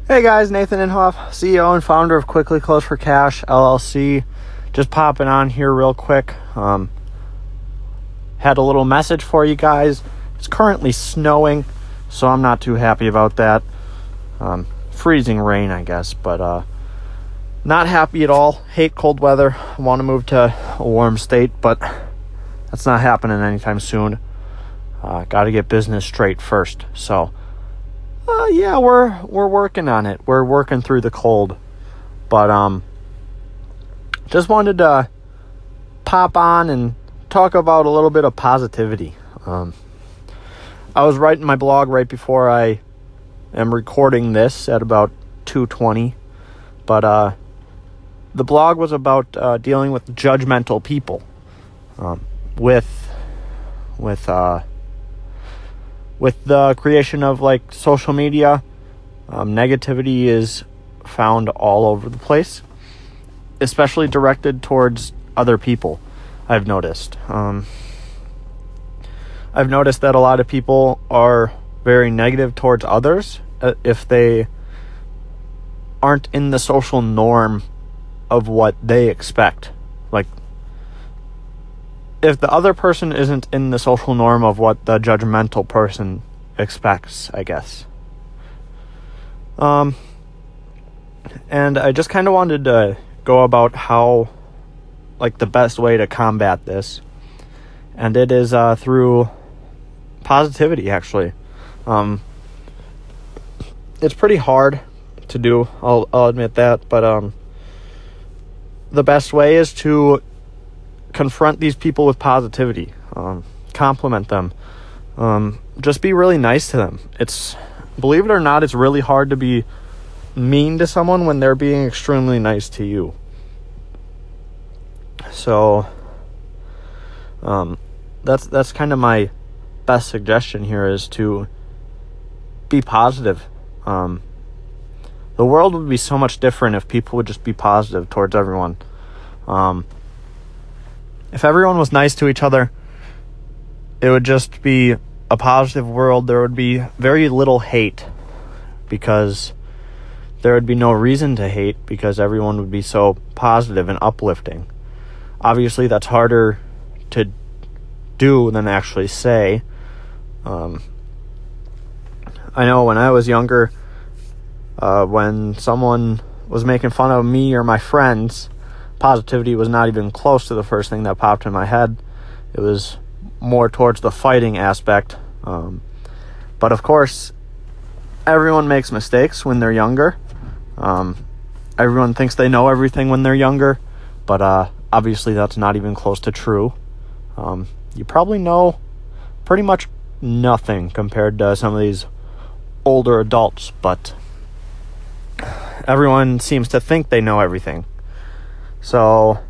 Hey guys, Nathan Inhofe, CEO and founder of Quickly Close for Cash, LLC. Just popping on here real quick. Had a little message for you guys. It's currently snowing, so I'm not too happy about that. Freezing rain, I guess, but not happy at all. Hate cold weather. Want to move to a warm state, but that's not happening anytime soon. Got to get business straight first, so... yeah, we're working on it. We're working through the cold. But just wanted to pop on and talk about a little bit of positivity. I was writing my blog right before I am recording this at about 2:20. But the blog was about dealing with judgmental people. With the creation of like social media, negativity is found all over the place, especially directed towards other people. I've noticed that a lot of people are very negative towards others if they aren't in the social norm of what they expect. Like, if the other person isn't in the social norm of what the judgmental person expects, I guess. And I just kind of wanted to go about how, like, the best way to combat this. And it is through positivity, actually. It's pretty hard to do, I'll admit that, but the best way is to confront these people with positivity, compliment them, just be really nice to them. Believe it or not, it's really hard to be mean to someone when they're being extremely nice to you. So that's kind of my best suggestion here, is to be positive. The world would be so much different if people would just be positive towards everyone. If everyone was nice to each other, it would just be a positive world. There would be very little hate, because there would be no reason to hate, because everyone would be so positive and uplifting. Obviously, that's harder to do than actually say. I know when I was younger, when someone was making fun of me or my friends, positivity was not even close to the first thing that popped in my head. It was more towards the fighting aspect. But of course, everyone makes mistakes when they're younger. Everyone thinks they know everything when they're younger, but obviously that's not even close to true. You probably know pretty much nothing compared to some of these older adults, but everyone seems to think they know everything. So,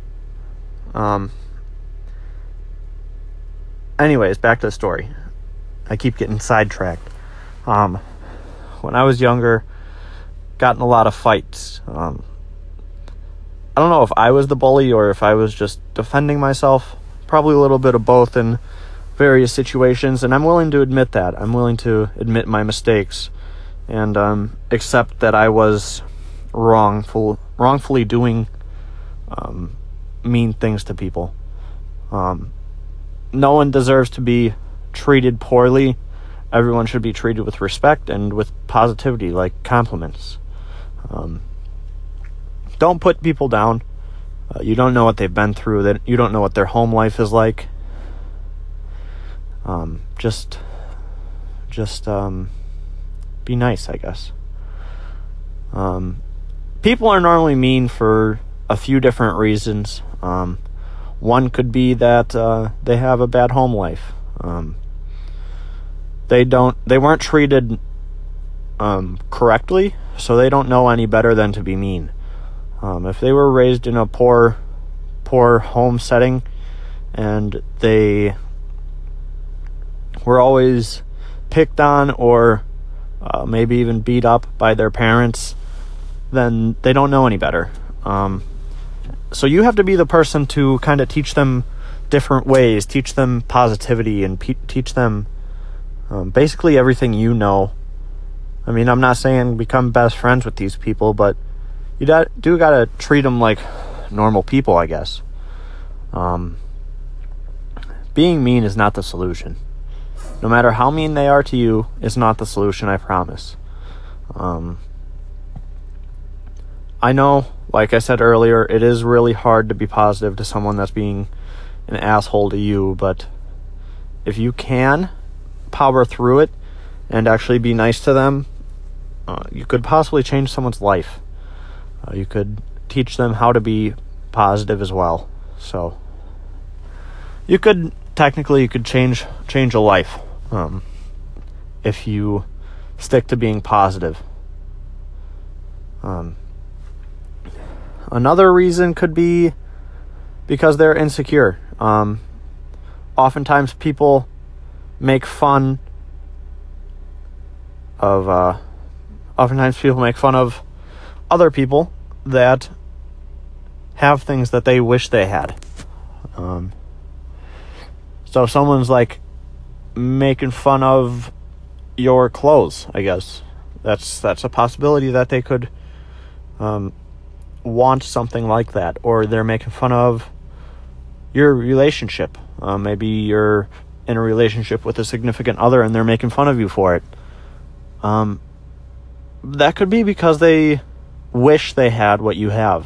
anyways, back to the story. I keep getting sidetracked. When I was younger, got in a lot of fights. I don't know if I was the bully or if I was just defending myself. Probably a little bit of both in various situations, and I'm willing to admit that. I'm willing to admit my mistakes and accept that I was wrongfully doing mean things to people. No one deserves to be treated poorly. Everyone should be treated with respect and with positivity, like compliments. Don't put people down. You don't know what they've been through. That you don't know what their home life is like. Just be nice, I guess. People are normally mean for a few different reasons. One could be that they have a bad home life. They weren't treated correctly, so they don't know any better than to be mean. If they were raised in a poor home setting and they were always picked on or maybe even beat up by their parents, then they don't know any better. So you have to be the person to kind of teach them different ways, teach them positivity, and teach them basically everything you know I mean, I'm not saying become best friends with these people, but you do gotta treat them like normal people, I guess. Being mean is not the solution. No matter how mean they are to you, it's not the solution, I promise. I know, like I said earlier, it is really hard to be positive to someone that's being an asshole to you, but if you can power through it and actually be nice to them, you could possibly change someone's life. You could teach them how to be positive as well. So you could change a life if you stick to being positive. Another reason could be because they're insecure. Oftentimes people make fun of other people that have things that they wish they had. So if someone's like making fun of your clothes, I guess that's a possibility that they could want something like that, or they're making fun of your relationship. Maybe you're in a relationship with a significant other and they're making fun of you for it. That could be because they wish they had what you have.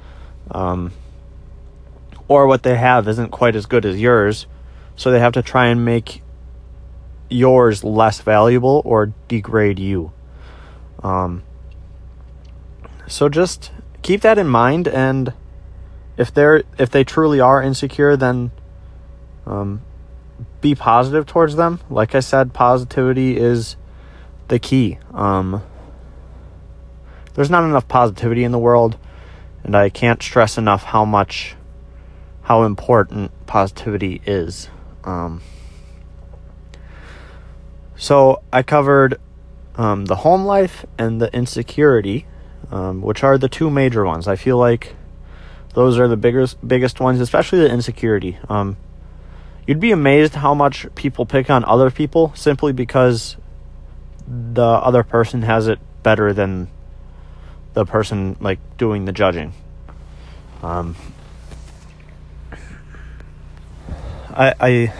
Or what they have isn't quite as good as yours, so they have to try and make yours less valuable or degrade you. So just keep that in mind, and if they truly are insecure, then be positive towards them. Like I said, positivity is the key. There's not enough positivity in the world, and I can't stress enough how important positivity is. So I covered the home life and the insecurity, which are the two major ones. I feel like those are the biggest ones, especially the insecurity. You'd be amazed how much people pick on other people simply because the other person has it better than the person like doing the judging. I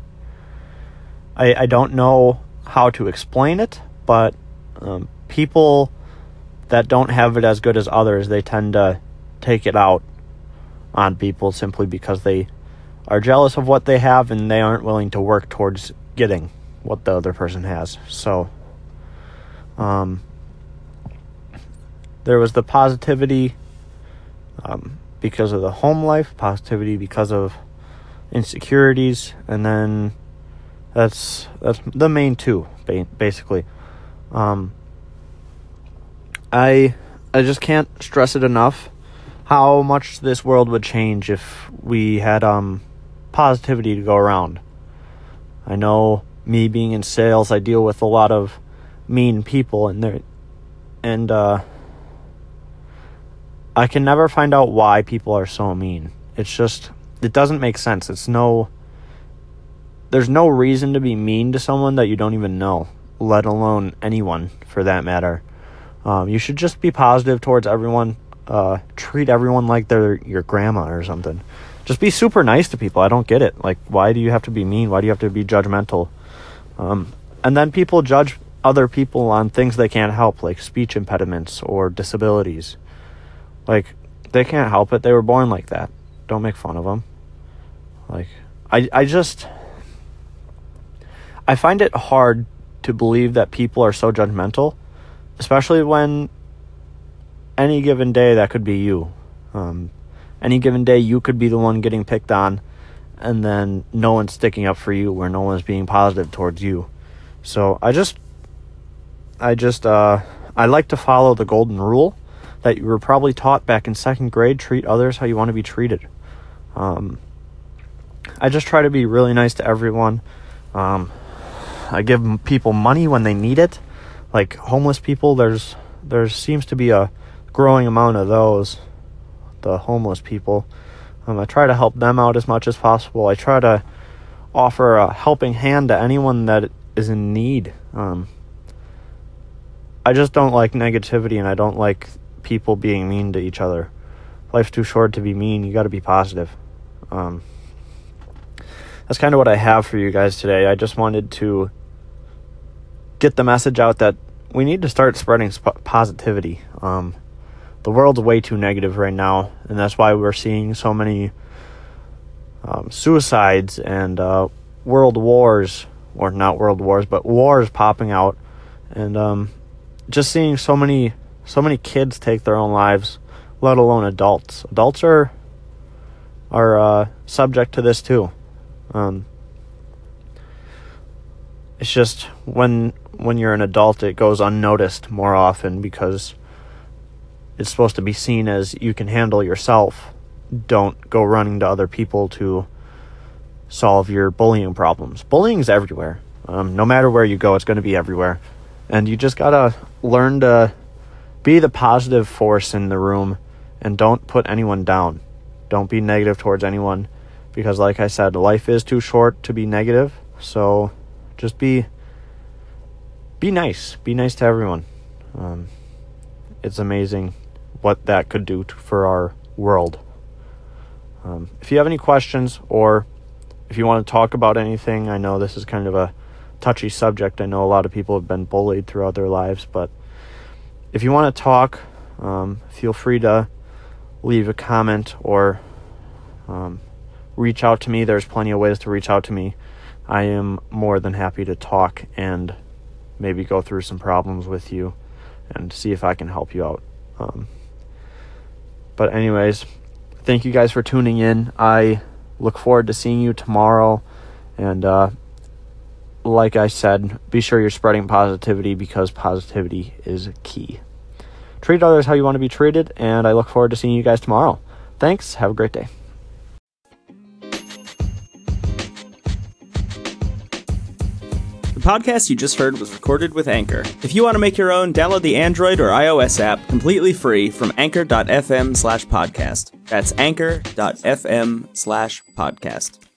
don't know how to explain it, but people that don't have it as good as others, they tend to take it out on people simply because they are jealous of what they have and they aren't willing to work towards getting what the other person has. So there was the positivity because of the home life, positivity because of insecurities, and then that's the main two, basically. I just can't stress it enough how much this world would change if we had positivity to go around. I know, me being in sales, I deal with a lot of mean people, and I can never find out why people are so mean. It's just, it doesn't make sense. There's no reason to be mean to someone that you don't even know, let alone anyone for that matter. You should just be positive towards everyone. Treat everyone like they're your grandma or something. Just be super nice to people. I don't get it. Like, why do you have to be mean? Why do you have to be judgmental? And then people judge other people on things they can't help, like speech impediments or disabilities. Like, they can't help it. They were born like that. Don't make fun of them. Like, I find it hard to believe that people are so judgmental, especially when any given day that could be you. Any given day you could be the one getting picked on, and then no one's sticking up for you, or no one's being positive towards you. So I like to follow the golden rule that you were probably taught back in second grade: treat others how you want to be treated. I just try to be really nice to everyone. I give people money when they need it. Like homeless people, there seems to be a growing amount of those, the homeless people. I try to help them out as much as possible. I try to offer a helping hand to anyone that is in need. I just don't like negativity, and I don't like people being mean to each other. Life's too short to be mean. You got to be positive. That's kind of what I have for you guys today. I just wanted to get the message out that we need to start spreading positivity. The world's way too negative right now, and that's why we're seeing so many suicides and world wars, or not world wars, but wars popping out, and just seeing so many kids take their own lives, let alone adults. Adults are subject to this too. It's just when you're an adult, it goes unnoticed more often because it's supposed to be seen as you can handle yourself. Don't go running to other people to solve your bullying problems. Bullying's everywhere. No matter where you go, it's going to be everywhere. And you just got to learn to be the positive force in the room and don't put anyone down. Don't be negative towards anyone because, like I said, life is too short to be negative. So just be nice. Be nice to everyone. It's amazing what that could do for our world. If you have any questions or if you want to talk about anything, I know this is kind of a touchy subject. I know a lot of people have been bullied throughout their lives, but if you want to talk, feel free to leave a comment or reach out to me. There's plenty of ways to reach out to me. I am more than happy to talk and maybe go through some problems with you and see if I can help you out. But anyways, thank you guys for tuning in. I look forward to seeing you tomorrow. And like I said, be sure you're spreading positivity because positivity is key. Treat others how you want to be treated, and I look forward to seeing you guys tomorrow. Thanks. Have a great day. The podcast you just heard was recorded with Anchor. If you want to make your own, download the Android or iOS app completely free from anchor.fm/podcast. That's anchor.fm/podcast.